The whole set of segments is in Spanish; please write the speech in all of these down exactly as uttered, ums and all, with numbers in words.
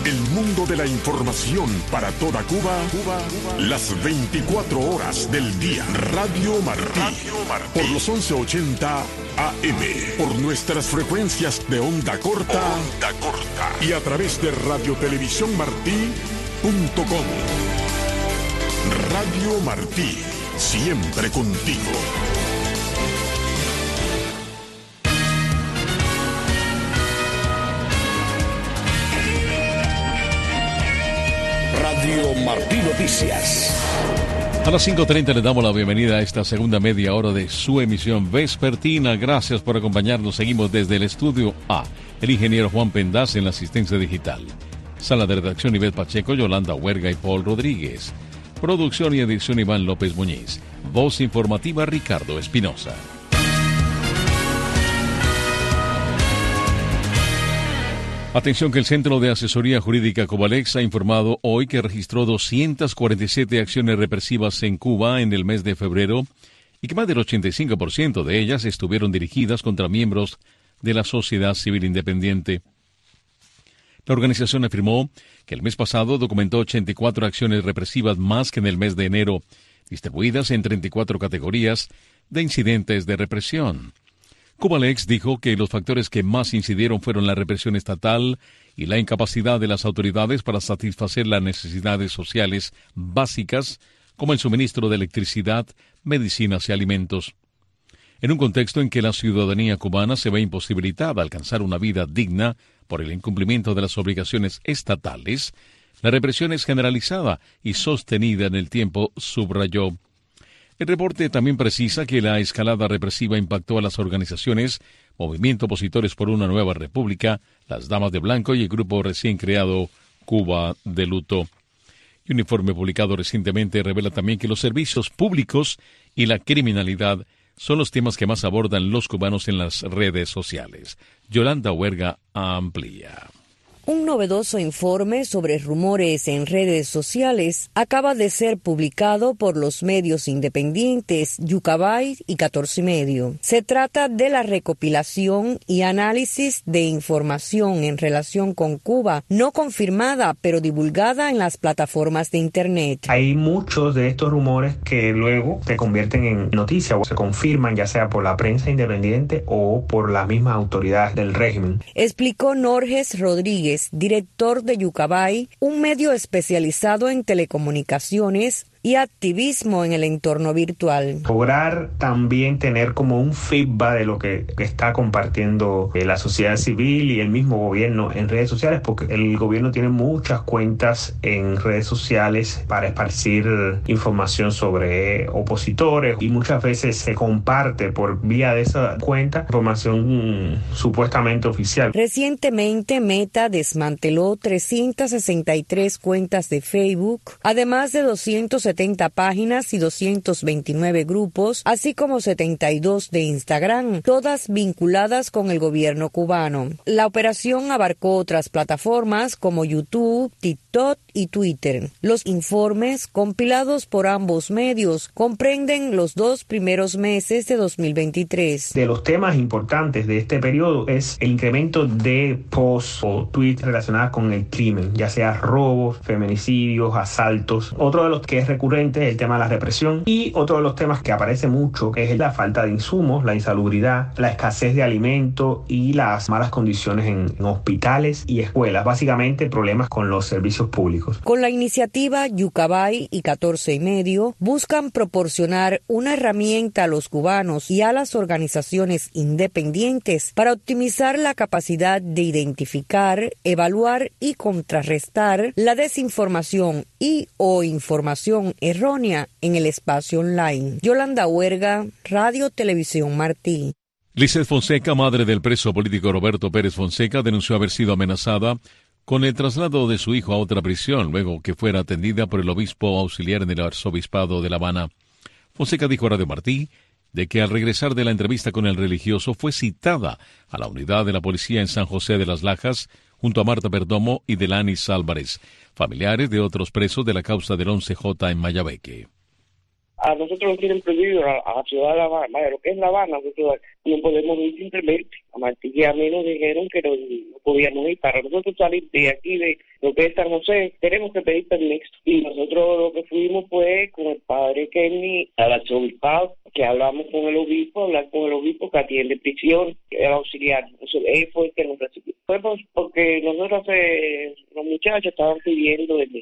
El mundo de la información para toda Cuba, Cuba, Cuba. Las veinticuatro horas del día. Radio Martí. Radio Martí. Por los once ochenta A M. Por nuestras frecuencias de onda corta. Onda corta. Y a través de radiotelevisiónmartí punto com. Radio Martí. Siempre contigo. Radio Martí Noticias. A las cinco treinta le damos la bienvenida a esta segunda media hora de su emisión vespertina. Gracias por acompañarnos. Seguimos desde el estudio A. El ingeniero Juan Pendaz en la asistencia digital. Sala de redacción Ivette Pacheco, Yolanda Huerga y Paul Rodríguez. Producción y edición Iván López Muñiz. Voz informativa Ricardo Espinosa. Atención que el Centro de Asesoría Jurídica Cubalex ha informado hoy que registró doscientas cuarenta y siete acciones represivas en Cuba en el mes de febrero y que más del ochenta y cinco por ciento de ellas estuvieron dirigidas contra miembros de la sociedad civil independiente. La organización afirmó que el mes pasado documentó ochenta y cuatro acciones represivas más que en el mes de enero, distribuidas en treinta y cuatro categorías de incidentes de represión. Cubalex dijo que los factores que más incidieron fueron la represión estatal y la incapacidad de las autoridades para satisfacer las necesidades sociales básicas, como el suministro de electricidad, medicinas y alimentos. En un contexto en que la ciudadanía cubana se ve imposibilitada a alcanzar una vida digna por el incumplimiento de las obligaciones estatales, la represión es generalizada y sostenida en el tiempo, subrayó. El reporte también precisa que la escalada represiva impactó a las organizaciones Movimiento Opositores por una Nueva República, las Damas de Blanco y el grupo recién creado Cuba de Luto. Y un informe publicado recientemente revela también que los servicios públicos y la criminalidad son los temas que más abordan los cubanos en las redes sociales. Yolanda Huerga amplía. Un novedoso informe sobre rumores en redes sociales acaba de ser publicado por los medios independientes Yucabay y catorce y medio. Se trata de la recopilación y análisis de información en relación con Cuba, no confirmada, pero divulgada en las plataformas de Internet. Hay muchos de estos rumores que luego se convierten en noticia o se confirman ya sea por la prensa independiente o por las mismas autoridades del régimen. Explicó Norges Rodríguez, director de Yucabay, un medio especializado en telecomunicaciones y activismo en el entorno virtual. Lograr también tener como un feedback de lo que, que está compartiendo eh, la sociedad civil y el mismo gobierno en redes sociales, porque el gobierno tiene muchas cuentas en redes sociales para esparcir información sobre opositores y muchas veces se comparte por vía de esa cuenta información mmm, supuestamente oficial. Recientemente Meta desmanteló trescientas sesenta y tres cuentas de Facebook, además de doscientas setenta páginas y doscientos veintinueve grupos, así como setenta y dos de Instagram, todas vinculadas con el gobierno cubano. La operación abarcó otras plataformas como YouTube, TikTok y Twitter. Los informes, compilados por ambos medios, comprenden los dos primeros meses de dos mil veintitrés. De los temas importantes de este periodo es el incremento de posts o tweets relacionados con el crimen, ya sea robos, feminicidios, asaltos. Otro de los que es recurrente es el tema de la represión y otro de los temas que aparece mucho es la falta de insumos, la insalubridad, la escasez de alimentos y las malas condiciones en, en hospitales y escuelas, básicamente problemas con los servicios públicos. Con la iniciativa Yucabay y catorce y medio buscan proporcionar una herramienta a los cubanos y a las organizaciones independientes para optimizar la capacidad de identificar, evaluar y contrarrestar la desinformación y o información errónea en el espacio online. Yolanda Huerga, Radio Televisión Martí. Lizeth Fonseca, madre del preso político Roberto Pérez Fonseca, denunció haber sido amenazada con el traslado de su hijo a otra prisión, luego que fuera atendida por el obispo auxiliar en el arzobispado de La Habana. Fonseca dijo a Radio Martí de que al regresar de la entrevista con el religioso fue citada a la unidad de la policía en San José de las Lajas, junto a Marta Perdomo y Delanis Álvarez, familiares de otros presos de la causa del once J en Mayabeque. A nosotros nos tienen prohibido a, a la ciudad de La Habana, lo que es La Habana, nosotros no podemos ir simplemente. A Martí y a mí nos dijeron que no, no podíamos ir. Para nosotros salir de aquí, de, lo que es San José, tenemos que pedir permiso. Y nosotros lo que fuimos fue con el padre Kenny al arzobispado, que hablamos con el obispo, hablar con el obispo que atiende prisión, que era auxiliar. Entonces, él fue el que nos recibió. Fue porque nosotros, eh, los muchachos estaban pidiendo el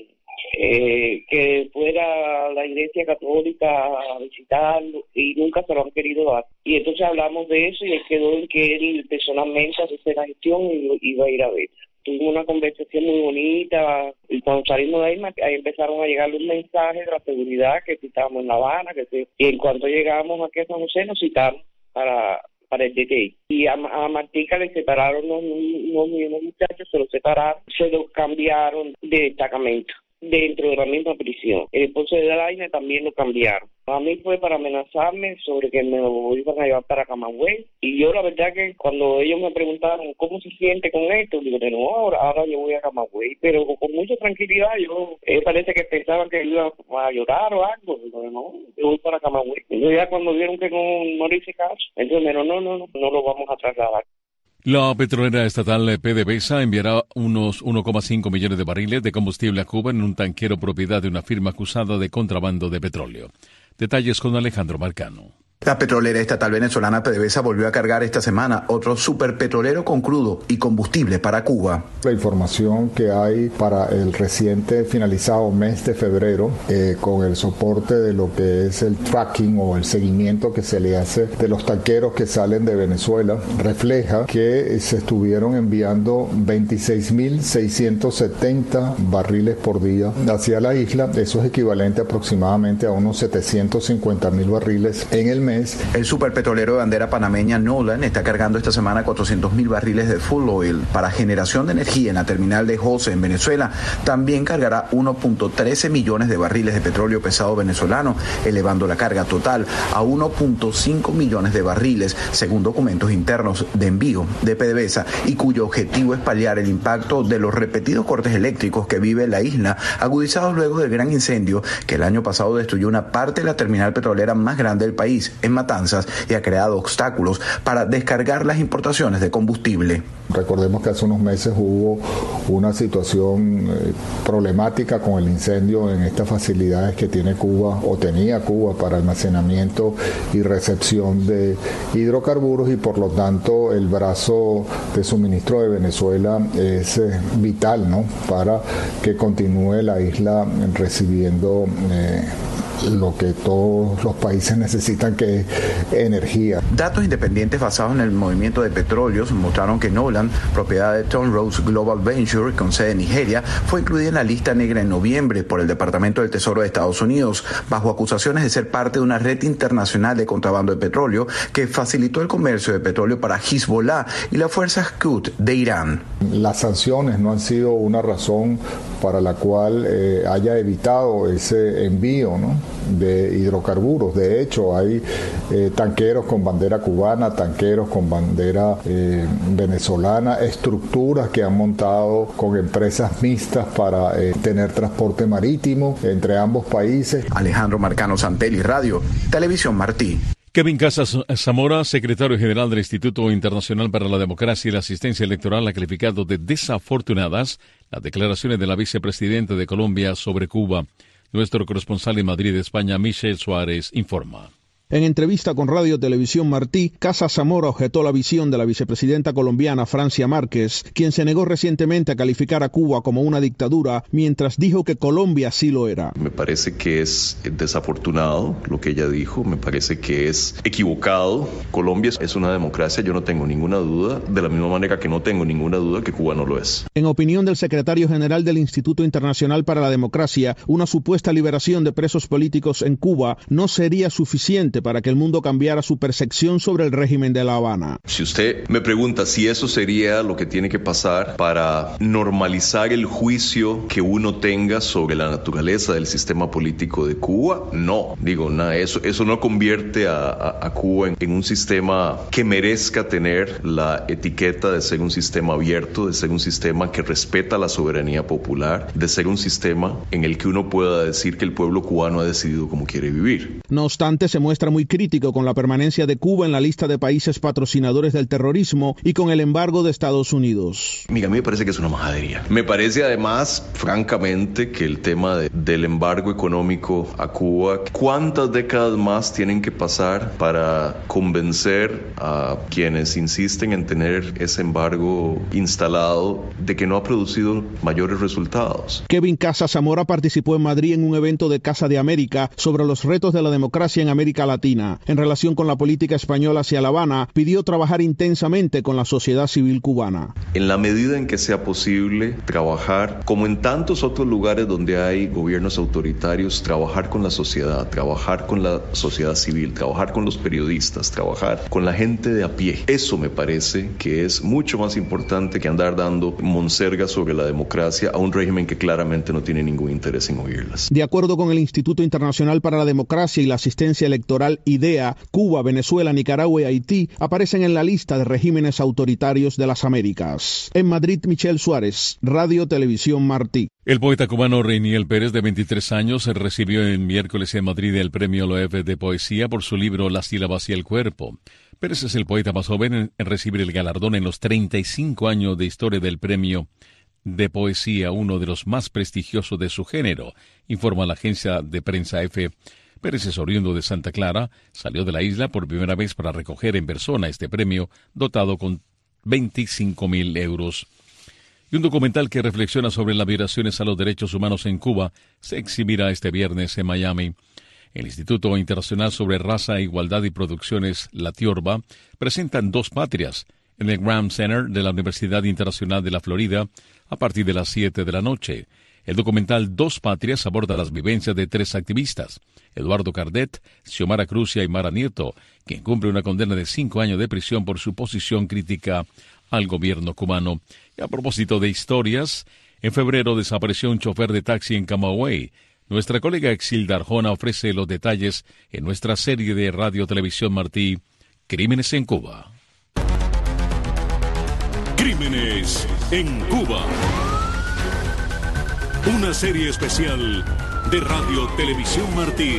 Eh, que fuera la Iglesia Católica a visitarlo y nunca se lo han querido dar. Y entonces hablamos de eso y él quedó en que él personalmente hace la gestión y iba a ir a ver. Tuvimos una conversación muy bonita y cuando salimos de ahí, ahí empezaron a llegar los mensajes de la seguridad que si estábamos en La Habana, que si, y en cuanto llegamos aquí a San José nos citaron para para el D T I. Y a, a Martica le separaron unos, unos, unos muchachos, se los separaron, se los cambiaron de destacamento dentro de la misma prisión. El Ponce de la Aina también lo cambiaron. A mí fue para amenazarme sobre que me lo iban a llevar para Camagüey. Y yo la verdad que cuando ellos me preguntaron cómo se siente con esto, digo, no, ahora, ahora yo voy a Camagüey. Pero con, con mucha tranquilidad, yo eh, parece que pensaban que iba a llorar o algo. Digo, no, yo voy para Camagüey. Entonces ya cuando vieron que no, no le hice caso, entonces no, no, no, no, no lo vamos a trasladar. La petrolera estatal PDVSA enviará unos uno coma cinco millones de barriles de combustible a Cuba en un tanquero propiedad de una firma acusada de contrabando de petróleo. Detalles con Alejandro Marcano. La petrolera estatal venezolana PDVSA volvió a cargar esta semana otro superpetrolero con crudo y combustible para Cuba. La información que hay para el reciente finalizado mes de febrero, eh, con el soporte de lo que es el tracking o el seguimiento que se le hace de los tanqueros que salen de Venezuela, refleja que se estuvieron enviando veintiséis mil seiscientos setenta barriles por día hacia la isla. Eso es equivalente aproximadamente a unos setecientos cincuenta mil barriles en el mes. El superpetrolero de bandera panameña Nolan está cargando esta semana cuatrocientos mil barriles de full oil para generación de energía en la terminal de José en Venezuela. También cargará uno punto trece millones de barriles de petróleo pesado venezolano, elevando la carga total a uno punto cinco millones de barriles, según documentos internos de envío de PDVSA, y cuyo objetivo es paliar el impacto de los repetidos cortes eléctricos que vive la isla, agudizados luego del gran incendio que el año pasado destruyó una parte de la terminal petrolera más grande del país, en Matanzas, y ha creado obstáculos para descargar las importaciones de combustible. Recordemos que hace unos meses hubo una situación eh, problemática con el incendio en estas facilidades que tiene Cuba o tenía Cuba para almacenamiento y recepción de hidrocarburos, y por lo tanto el brazo de suministro de Venezuela es eh, vital, ¿no?, para que continúe la isla recibiendo eh, lo que todos los países necesitan, que es energía. Datos independientes basados en el movimiento de petróleos mostraron que Nolan, propiedad de Tonrose Global Venture con sede en Nigeria, fue incluida en la lista negra en noviembre por el Departamento del Tesoro de Estados Unidos, bajo acusaciones de ser parte de una red internacional de contrabando de petróleo que facilitó el comercio de petróleo para Hezbollah y las fuerzas Quds de Irán. Las sanciones no han sido una razón para la cual eh, haya evitado ese envío, ¿no?, de hidrocarburos. De hecho, hay eh, tanqueros con bandera cubana, tanqueros con bandera eh, venezolana, estructuras que han montado con empresas mixtas para eh, tener transporte marítimo entre ambos países. Alejandro Marcano, Santelli Radio, Televisión Martí. Kevin Casas Zamora, secretario general del Instituto Internacional para la Democracia y la Asistencia Electoral, ha calificado de desafortunadas las declaraciones de la vicepresidenta de Colombia sobre Cuba. Nuestro corresponsal en Madrid, España, Michelle Suárez, informa. En entrevista con Radio Televisión Martí, Casas Zamora objetó la visión de la vicepresidenta colombiana Francia Márquez, quien se negó recientemente a calificar a Cuba como una dictadura, mientras dijo que Colombia sí lo era. Me parece que es desafortunado lo que ella dijo, me parece que es equivocado. Colombia es una democracia, yo no tengo ninguna duda, de la misma manera que no tengo ninguna duda que Cuba no lo es. En opinión del secretario general del Instituto Internacional para la Democracia, una supuesta liberación de presos políticos en Cuba no sería suficiente para que el mundo cambiara su percepción sobre el régimen de La Habana. Si usted me pregunta si eso sería lo que tiene que pasar para normalizar el juicio que uno tenga sobre la naturaleza del sistema político de Cuba, no. Digo, nada, eso, eso no convierte a, a, a Cuba en, en un sistema que merezca tener la etiqueta de ser un sistema abierto, de ser un sistema que respeta la soberanía popular, de ser un sistema en el que uno pueda decir que el pueblo cubano ha decidido cómo quiere vivir. No obstante, se muestra muestra muy crítico con la permanencia de Cuba en la lista de países patrocinadores del terrorismo y con el embargo de Estados Unidos. Mira, a mí me parece que es una majadería. Me parece además, francamente, que el tema de, del embargo económico a Cuba, ¿cuántas décadas más tienen que pasar para convencer a quienes insisten en tener ese embargo instalado de que no ha producido mayores resultados? Kevin Casa Zamora participó en Madrid en un evento de Casa de América sobre los retos de la democracia en América Latina. En relación con la política española hacia La Habana, pidió trabajar intensamente con la sociedad civil cubana. En la medida en que sea posible trabajar, como en tantos otros lugares donde hay gobiernos autoritarios, trabajar con la sociedad, trabajar con la sociedad civil, trabajar con los periodistas, trabajar con la gente de a pie. Eso me parece que es mucho más importante que andar dando monsergas sobre la democracia a un régimen que claramente no tiene ningún interés en oírlas. De acuerdo con el Instituto Internacional para la Democracia y la Asistencia Electoral IDEA, Cuba, Venezuela, Nicaragua y Haití aparecen en la lista de regímenes autoritarios de las Américas. En Madrid, Michelle Suárez, Radio Televisión Martí. El poeta cubano Reiniel Pérez, de veintitrés años, recibió el miércoles en Madrid el premio Loewe de poesía por su libro Las sílabas y el cuerpo. Pérez es el poeta más joven en recibir el galardón en los treinta y cinco años de historia del premio de poesía, uno de los más prestigiosos de su género, informa la agencia de prensa E F E. Pérez es oriundo de Santa Clara, salió de la isla por primera vez para recoger en persona este premio, dotado con veinticinco mil euros. Y un documental que reflexiona sobre las violaciones a los derechos humanos en Cuba se exhibirá este viernes en Miami. El Instituto Internacional sobre Raza, Igualdad y Producciones, La Tiorba, presentan Dos Patrias en el Graham Center de la Universidad Internacional de la Florida a partir de las siete de la noche. El documental Dos Patrias aborda las vivencias de tres activistas, Eduardo Cardet, Xiomara Cruz y Aymara Nieto, quien cumple una condena de cinco años de prisión por su posición crítica al gobierno cubano. Y a propósito de historias, en febrero desapareció un chofer de taxi en Camagüey. Nuestra colega Exilda Arjona ofrece los detalles en nuestra serie de Radio Televisión Martí, Crímenes en Cuba. Crímenes en Cuba. Una serie especial de Radio Televisión Martí.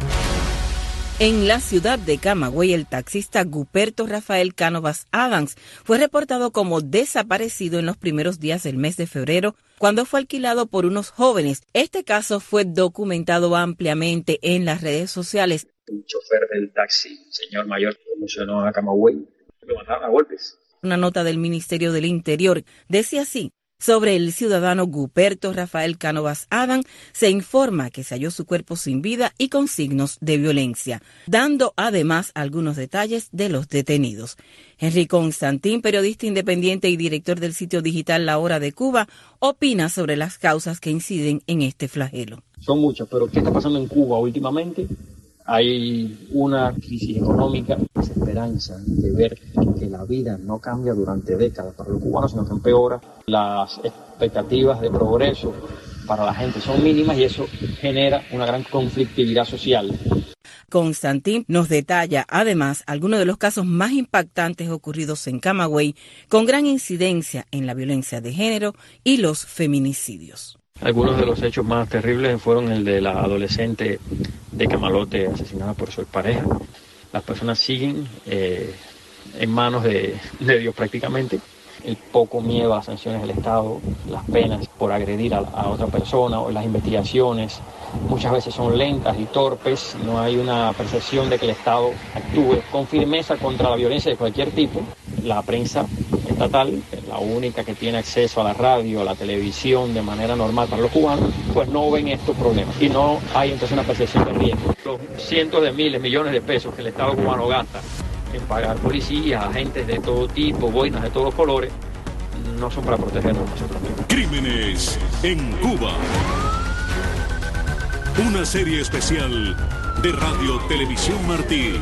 En la ciudad de Camagüey, el taxista Guperto Rafael Cánovas Adams fue reportado como desaparecido en los primeros días del mes de febrero, cuando fue alquilado por unos jóvenes. Este caso fue documentado ampliamente en las redes sociales. El chofer del taxi, señor mayor, que mencionó a Camagüey, lo mataron a golpes. Una nota del Ministerio del Interior decía así: sobre el ciudadano Guperto Rafael Cánovas Adams, se informa que se halló su cuerpo sin vida y con signos de violencia, dando además algunos detalles de los detenidos. Henry Constantín, periodista independiente y director del sitio digital La Hora de Cuba, opina sobre las causas que inciden en este flagelo. Son muchas, pero ¿qué está pasando en Cuba últimamente? Hay una crisis económica, desesperanza de ver que la vida no cambia durante décadas para los cubanos, sino que empeora. Las expectativas de progreso para la gente son mínimas y eso genera una gran conflictividad social. Constantín nos detalla además algunos de los casos más impactantes ocurridos en Camagüey, con gran incidencia en la violencia de género y los feminicidios. Algunos de los hechos más terribles fueron el de la adolescente de Camalote asesinada por su expareja. Las personas siguen eh, en manos de, de Dios prácticamente. El poco miedo a las sanciones del Estado, las penas por agredir a, a otra persona o las investigaciones muchas veces son lentas y torpes. No hay una percepción de que el Estado actúe con firmeza contra la violencia de cualquier tipo. La prensa estatal, la única que tiene acceso a la radio, a la televisión de manera normal para los cubanos, pues no ven estos problemas y no hay entonces una percepción de riesgo. Los cientos de miles, millones de pesos que el Estado cubano gasta en pagar policías, agentes de todo tipo, boinas de todos colores, no son para protegernos nosotros mismos. Crímenes en Cuba. Una serie especial de Radio Televisión Martí.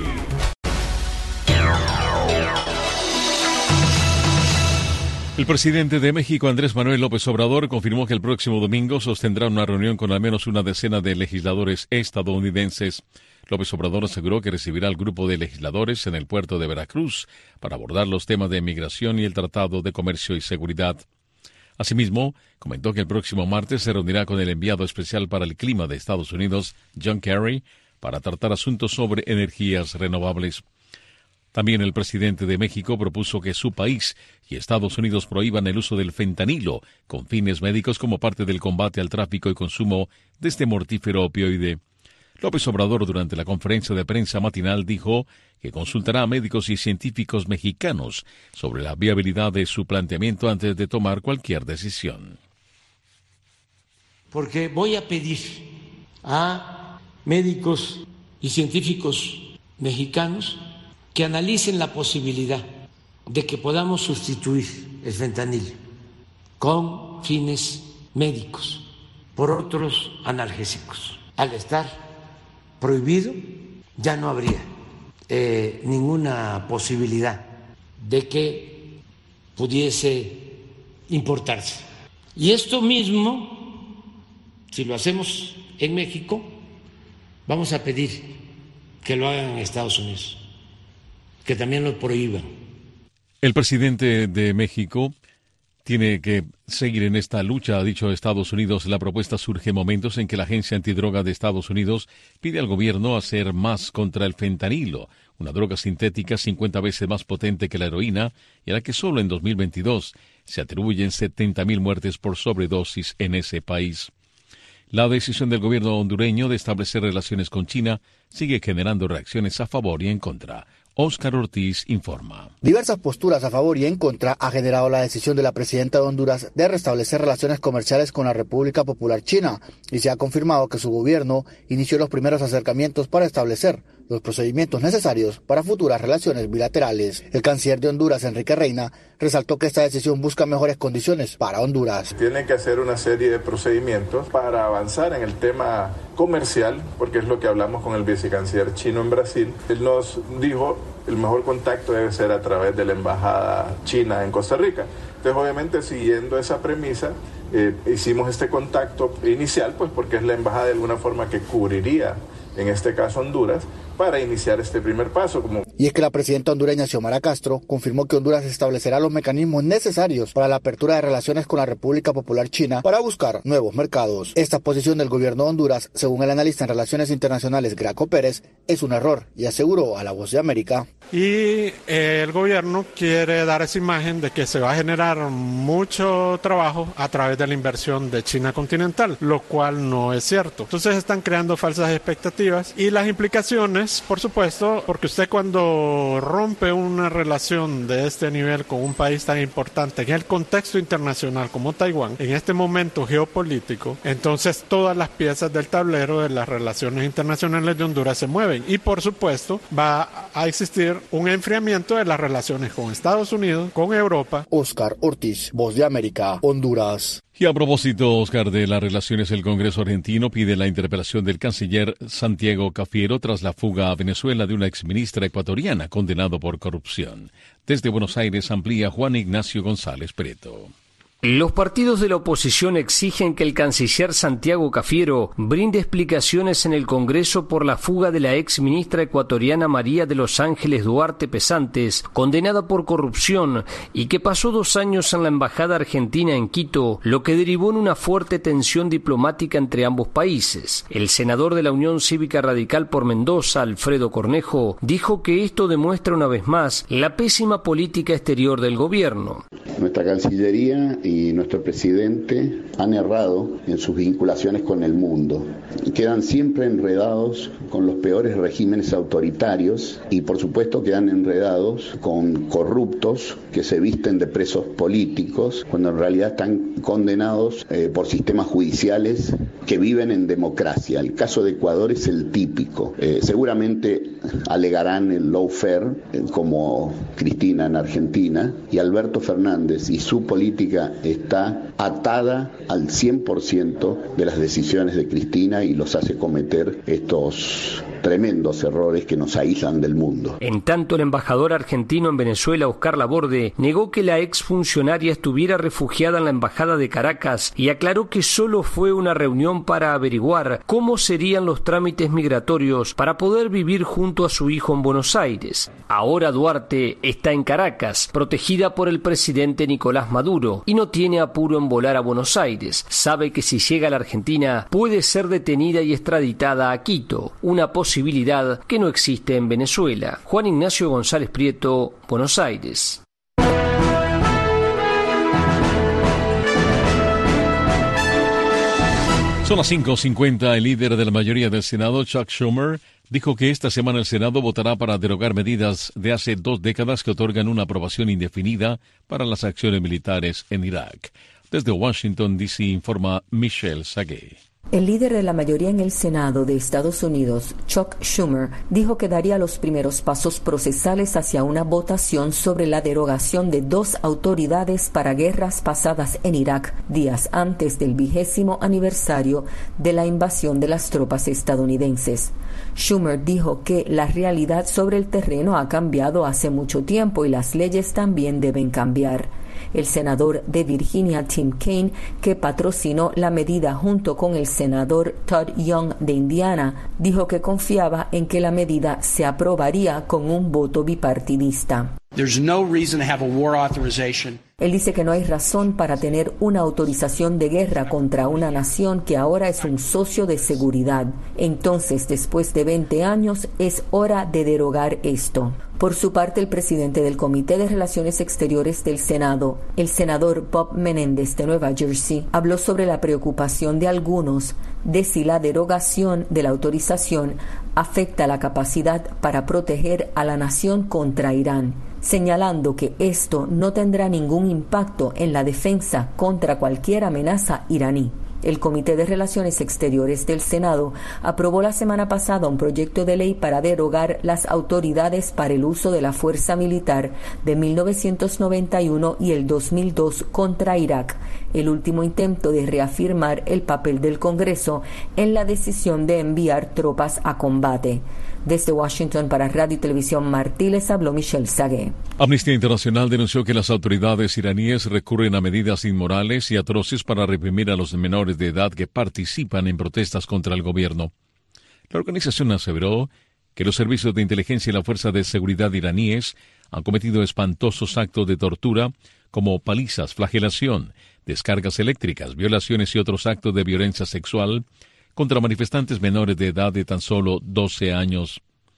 El presidente de México, Andrés Manuel López Obrador, confirmó que el próximo domingo sostendrá una reunión con al menos una decena de legisladores estadounidenses. López Obrador aseguró que recibirá al grupo de legisladores en el puerto de Veracruz para abordar los temas de migración y el Tratado de Comercio y Seguridad. Asimismo, comentó que el próximo martes se reunirá con el enviado especial para el clima de Estados Unidos, John Kerry, para tratar asuntos sobre energías renovables. También el presidente de México propuso que su país y Estados Unidos prohíban el uso del fentanilo con fines médicos como parte del combate al tráfico y consumo de este mortífero opioide. López Obrador, durante la conferencia de prensa matinal, dijo que consultará a médicos y científicos mexicanos sobre la viabilidad de su planteamiento antes de tomar cualquier decisión. Porque voy a pedir a médicos y científicos mexicanos que analicen la posibilidad de que podamos sustituir el fentanilo con fines médicos por otros analgésicos. Al estar prohibido, ya no habría eh, ninguna posibilidad de que pudiese importarse. Y esto mismo, si lo hacemos en México, vamos a pedir que lo hagan en Estados Unidos, que también lo prohíban. El presidente de México tiene que seguir en esta lucha, ha dicho Estados Unidos. La propuesta surge en momentos en que la Agencia Antidroga de Estados Unidos pide al gobierno hacer más contra el fentanilo, una droga sintética cincuenta veces más potente que la heroína, y a la que solo en dos mil veintidós se atribuyen setenta mil muertes por sobredosis en ese país. La decisión del gobierno hondureño de establecer relaciones con China sigue generando reacciones a favor y en contra. Óscar Ortiz informa. Diversas posturas a favor y en contra ha generado la decisión de la presidenta de Honduras de restablecer relaciones comerciales con la República Popular China, y se ha confirmado que su gobierno inició los primeros acercamientos para establecer los procedimientos necesarios para futuras relaciones bilaterales. El canciller de Honduras, Enrique Reina, resaltó que esta decisión busca mejores condiciones para Honduras. Tiene que hacer una serie de procedimientos para avanzar en el tema comercial, porque es lo que hablamos con el vicecanciller chino en Brasil. Él nos dijo el mejor contacto debe ser a través de la embajada china en Costa Rica. Entonces, obviamente, siguiendo esa premisa, eh, hicimos este contacto inicial, pues porque es la embajada de alguna forma que cubriría, en este caso Honduras, para iniciar este primer paso. Como... Y es que la presidenta hondureña Xiomara Castro confirmó que Honduras establecerá los mecanismos necesarios para la apertura de relaciones con la República Popular China para buscar nuevos mercados. Esta posición del gobierno de Honduras, según el analista en Relaciones Internacionales Graco Pérez, es un error, y aseguró a La Voz de América. Y eh, el gobierno quiere dar esa imagen de que se va a generar mucho trabajo a través de la inversión de China continental, lo cual no es cierto. Entonces están creando falsas expectativas y las implicaciones, por supuesto, porque usted cuando rompe una relación de este nivel con un país tan importante en el contexto internacional como Taiwán, en este momento geopolítico, entonces todas las piezas del tablero de las relaciones internacionales de Honduras se mueven y por supuesto va a existir un enfriamiento de las relaciones con Estados Unidos, con Europa. Óscar Ortiz, Voz de América, Honduras. Y a propósito, Oscar, de las relaciones, el Congreso argentino pide la interpelación del canciller Santiago Cafiero tras la fuga a Venezuela de una exministra ecuatoriana condenado por corrupción. Desde Buenos Aires amplía Juan Ignacio González Preto. Los partidos de la oposición exigen que el canciller Santiago Cafiero brinde explicaciones en el Congreso por la fuga de la ex ministra ecuatoriana María de los Ángeles Duarte Pesantes, condenada por corrupción y que pasó dos años en la embajada argentina en Quito, lo que derivó en una fuerte tensión diplomática entre ambos países. El senador de la Unión Cívica Radical por Mendoza, Alfredo Cornejo, dijo que esto demuestra una vez más la pésima política exterior del gobierno. Nuestra Cancillería y nuestro presidente han errado en sus vinculaciones con el mundo. Quedan siempre enredados con los peores regímenes autoritarios y por supuesto quedan enredados con corruptos que se visten de presos políticos cuando en realidad están condenados eh, por sistemas judiciales que viven en democracia. El caso de Ecuador es el típico. Eh, seguramente alegarán el lawfare eh, como Cristina en Argentina, y Alberto Fernández y su política está atada al cien por ciento de las decisiones de Cristina y los hace cometer estos tremendos errores que nos aíslan del mundo. En tanto, el embajador argentino en Venezuela, Oscar Laborde, negó que la exfuncionaria estuviera refugiada en la embajada de Caracas y aclaró que solo fue una reunión para averiguar cómo serían los trámites migratorios para poder vivir junto a su hijo en Buenos Aires. Ahora Duarte está en Caracas, protegida por el presidente Nicolás Maduro, y no tiene apuro en volar a Buenos Aires. Sabe que si llega a la Argentina puede ser detenida y extraditada a Quito, una posibilidad posibilidad que no existe en Venezuela. Juan Ignacio González Prieto, Buenos Aires. Son las cinco cincuenta. El líder de la mayoría del Senado, Chuck Schumer, dijo que esta semana el Senado votará para derogar medidas de hace dos décadas que otorgan una aprobación indefinida para las acciones militares en Irak. Desde Washington, D C, informa Michelle Sagué. El líder de la mayoría en el Senado de Estados Unidos, Chuck Schumer, dijo que daría los primeros pasos procesales hacia una votación sobre la derogación de dos autoridades para guerras pasadas en Irak, días antes del vigésimo aniversario de la invasión de las tropas estadounidenses. Schumer dijo que la realidad sobre el terreno ha cambiado hace mucho tiempo y las leyes también deben cambiar. El senador de Virginia, Tim Kaine, que patrocinó la medida junto con el senador Todd Young de Indiana, dijo que confiaba en que la medida se aprobaría con un voto bipartidista. There's no reason to have a war authorization. Él dice que no hay razón para tener una autorización de guerra contra una nación que ahora es un socio de seguridad. Entonces, después de veinte años, es hora de derogar esto. Por su parte, el presidente del Comité de Relaciones Exteriores del Senado, el senador Bob Menéndez de Nueva Jersey, habló sobre la preocupación de algunos de si la derogación de la autorización afecta la capacidad para proteger a la nación contra Irán, señalando que esto no tendrá ningún impacto en la defensa contra cualquier amenaza iraní. El Comité de Relaciones Exteriores del Senado aprobó la semana pasada un proyecto de ley para derogar las autoridades para el uso de la fuerza militar de mil novecientos noventa y uno y el dos mil dos contra Irak, el último intento de reafirmar el papel del Congreso en la decisión de enviar tropas a combate. Desde Washington para Radio y Televisión Martí les habló Michelle Sagué. Amnistía Internacional denunció que las autoridades iraníes recurren a medidas inmorales y atroces para reprimir a los menores de edad que participan en protestas contra el gobierno. La organización aseveró que los servicios de inteligencia y la fuerza de seguridad iraníes han cometido espantosos actos de tortura como palizas, flagelación, descargas eléctricas, violaciones y otros actos de violencia sexual contra manifestantes menores de edad de tan solo doce años.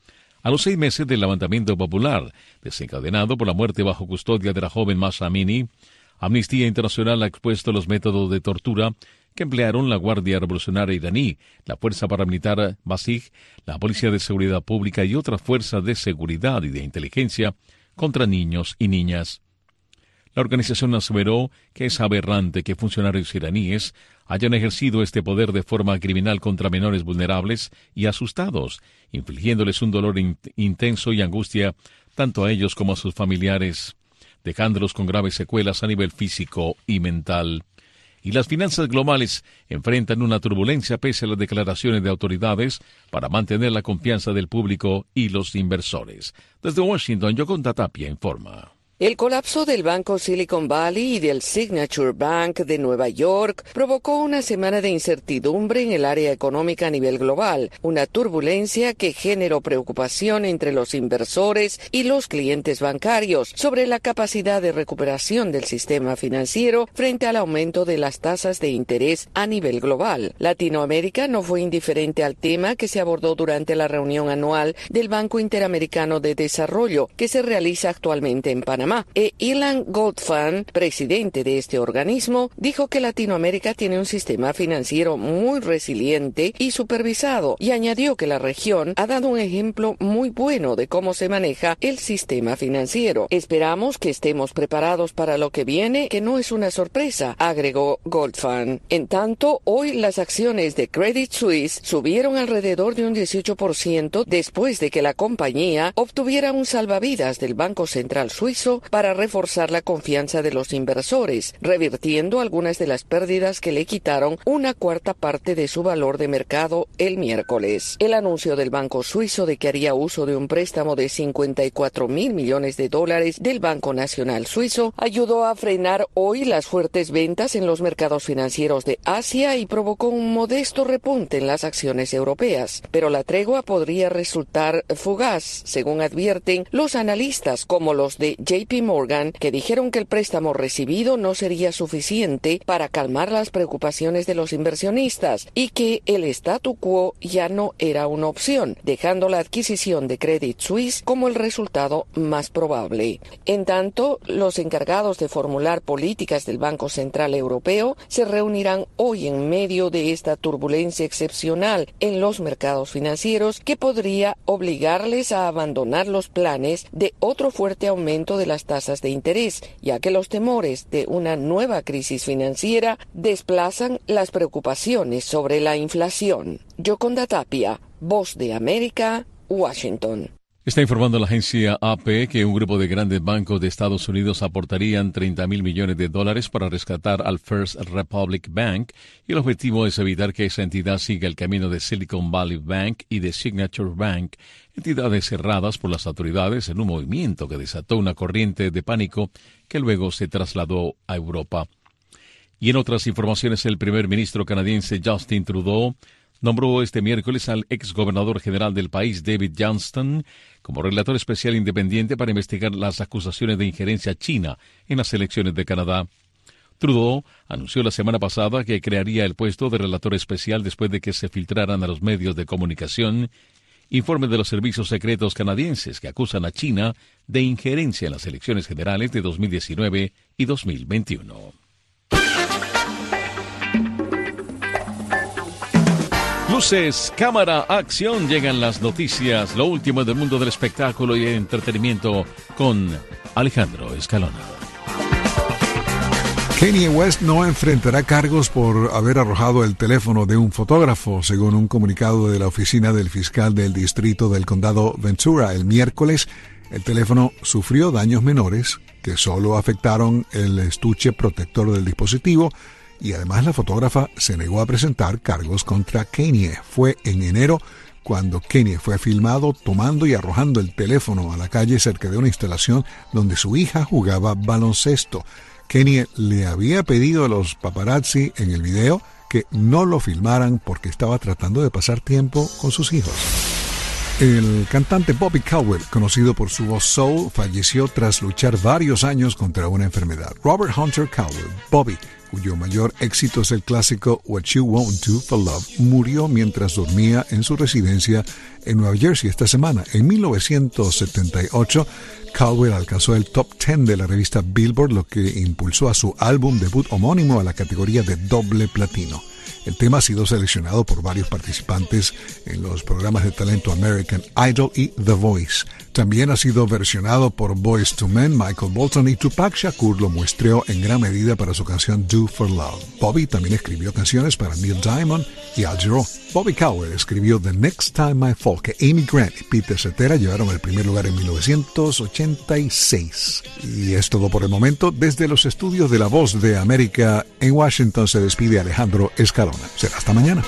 A los seis meses del levantamiento popular, desencadenado por la muerte bajo custodia de la joven Mahsa Amini, Amnistía Internacional ha expuesto los métodos de tortura que emplearon la Guardia Revolucionaria iraní, la Fuerza Paramilitar Basij, la Policía de Seguridad Pública y otras fuerzas de seguridad y de inteligencia contra niños y niñas. La organización aseveró que es aberrante que funcionarios iraníes hayan ejercido este poder de forma criminal contra menores vulnerables y asustados, infligiéndoles un dolor in- intenso y angustia tanto a ellos como a sus familiares, dejándolos con graves secuelas a nivel físico y mental. Y las finanzas globales enfrentan una turbulencia pese a las declaraciones de autoridades para mantener la confianza del público y los inversores. Desde Washington, Yoconda Tapia informa. El colapso del banco Silicon Valley y del Signature Bank de Nueva York provocó una semana de incertidumbre en el área económica a nivel global, una turbulencia que generó preocupación entre los inversores y los clientes bancarios sobre la capacidad de recuperación del sistema financiero frente al aumento de las tasas de interés a nivel global. Latinoamérica no fue indiferente al tema que se abordó durante la reunión anual del Banco Interamericano de Desarrollo, que se realiza actualmente en Panamá. E. Ilan Goldfan, presidente de este organismo, dijo que Latinoamérica tiene un sistema financiero muy resiliente y supervisado, y añadió que la región ha dado un ejemplo muy bueno de cómo se maneja el sistema financiero. Esperamos que estemos preparados para lo que viene, que no es una sorpresa, agregó Goldfan. En tanto, hoy las acciones de Credit Suisse subieron alrededor de un dieciocho por ciento después de que la compañía obtuviera un salvavidas del Banco Central Suizo para reforzar la confianza de los inversores, revirtiendo algunas de las pérdidas que le quitaron una cuarta parte de su valor de mercado el miércoles. El anuncio del Banco Suizo de que haría uso de un préstamo de cincuenta y cuatro mil millones de dólares del Banco Nacional Suizo ayudó a frenar hoy las fuertes ventas en los mercados financieros de Asia y provocó un modesto repunte en las acciones europeas. Pero la tregua podría resultar fugaz, según advierten los analistas como los de J J P Morgan, que dijeron que el préstamo recibido no sería suficiente para calmar las preocupaciones de los inversionistas y que el statu quo ya no era una opción, dejando la adquisición de Credit Suisse como el resultado más probable. En tanto, los encargados de formular políticas del Banco Central Europeo se reunirán hoy en medio de esta turbulencia excepcional en los mercados financieros que podría obligarles a abandonar los planes de otro fuerte aumento de las tasas de interés, ya que los temores de una nueva crisis financiera desplazan las preocupaciones sobre la inflación. Yoconda Tapia, Voz de América, Washington. Está informando la agencia A P que un grupo de grandes bancos de Estados Unidos aportarían treinta mil millones de dólares para rescatar al First Republic Bank, y el objetivo es evitar que esa entidad siga el camino de Silicon Valley Bank y de Signature Bank, entidades cerradas por las autoridades en un movimiento que desató una corriente de pánico que luego se trasladó a Europa. Y en otras informaciones, el primer ministro canadiense Justin Trudeau nombró este miércoles al exgobernador general del país, David Johnston, como relator especial independiente para investigar las acusaciones de injerencia china en las elecciones de Canadá. Trudeau anunció la semana pasada que crearía el puesto de relator especial después de que se filtraran a los medios de comunicación informes de los servicios secretos canadienses que acusan a China de injerencia en las elecciones generales de dos mil diecinueve y dos mil veintiuno. Luces, cámara, acción. Llegan las noticias, lo último del mundo del espectáculo y el entretenimiento con Alejandro Escalona. Kanye West no enfrentará cargos por haber arrojado el teléfono de un fotógrafo, según un comunicado de la oficina del fiscal del distrito del condado Ventura. El miércoles, el teléfono sufrió daños menores que solo afectaron el estuche protector del dispositivo, y además la fotógrafa se negó a presentar cargos contra Kanye. Fue en enero cuando Kanye fue filmado tomando y arrojando el teléfono a la calle cerca de una instalación donde su hija jugaba baloncesto. Kanye le había pedido a los paparazzi en el video que no lo filmaran porque estaba tratando de pasar tiempo con sus hijos. El cantante Bobby Caldwell, conocido por su voz soul, falleció tras luchar varios años contra una enfermedad. Robert Hunter Caldwell, Bobby, cuyo mayor éxito es el clásico What You Won't Do for Love, murió mientras dormía en su residencia en Nueva Jersey esta semana. En mil novecientos setenta y ocho, Caldwell alcanzó el top diez de la revista Billboard, lo que impulsó a su álbum debut homónimo a la categoría de doble platino. El tema ha sido seleccionado por varios participantes en los programas de talento American Idol y The Voice. También ha sido versionado por Boyz two Men, Michael Bolton y Tupac Shakur lo muestreó en gran medida para su canción Do for Love. Bobby también escribió canciones para Neil Diamond y Al Jarreau. Bobby Caldwell escribió The Next Time I Fall, que Amy Grant y Peter Cetera llevaron el primer lugar en mil novecientos ochenta y seis. Y es todo por el momento. Desde los estudios de La Voz de América en Washington se despide Alejandro Escalona. Será hasta mañana.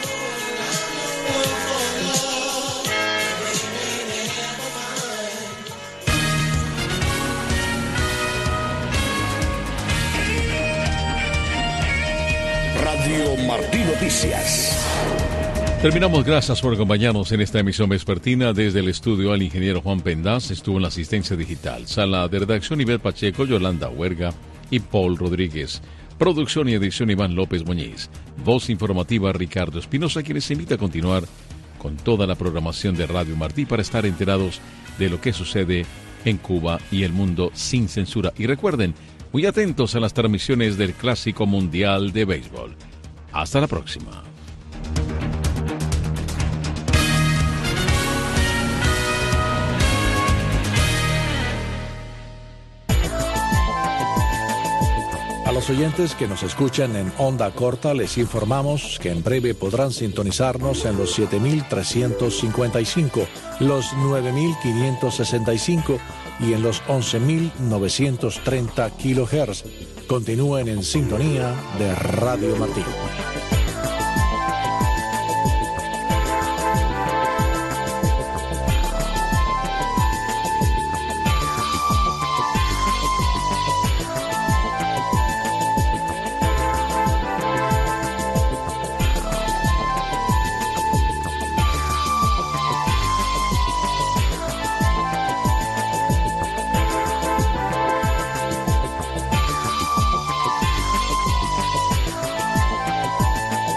Radio Martí Noticias. Terminamos. Gracias por acompañarnos en esta emisión vespertina. Desde el estudio, al ingeniero Juan Pendaz estuvo en la asistencia digital. Sala de redacción, Ibel Pacheco, Yolanda Huerga y Paul Rodríguez. Producción y edición, Iván López Muñiz. Voz informativa, Ricardo Espinosa, quienes invita a continuar con toda la programación de Radio Martí para estar enterados de lo que sucede en Cuba y el mundo sin censura. Y recuerden, muy atentos a las transmisiones del Clásico Mundial de Béisbol. Hasta la próxima. A los oyentes que nos escuchan en onda corta les informamos que en breve podrán sintonizarnos en los siete mil trescientos cincuenta y cinco, los nueve mil quinientos sesenta y cinco y en los once mil novecientos treinta kilohertz. Continúen en sintonía de Radio Martí.